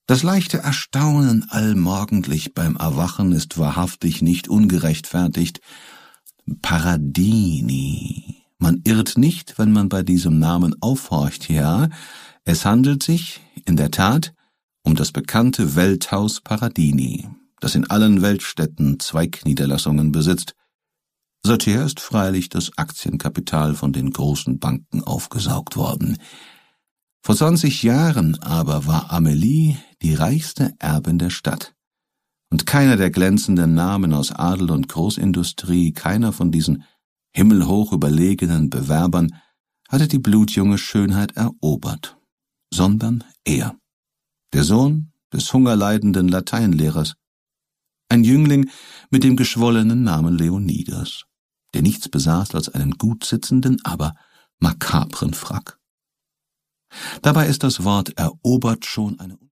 Das leichte Erstaunen allmorgendlich beim Erwachen ist wahrhaftig nicht ungerechtfertigt. Paradini. Man irrt nicht, wenn man bei diesem Namen aufhorcht, ja. Es handelt sich, in der Tat, um das bekannte Welthaus Paradini, das in allen Weltstädten Zweigniederlassungen besitzt. Seither ist freilich das Aktienkapital von den großen Banken aufgesaugt worden. Vor 20 Jahren aber war Amelie die reichste Erbin der Stadt. Und keiner der glänzenden Namen aus Adel und Großindustrie, keiner von diesen himmelhoch überlegenen Bewerbern hatte die blutjunge Schönheit erobert, sondern er, der Sohn des hungerleidenden Lateinlehrers, ein Jüngling mit dem geschwollenen Namen Leonidas, der nichts besaß als einen gut sitzenden, aber makabren Frack. Dabei ist das Wort erobert schon eine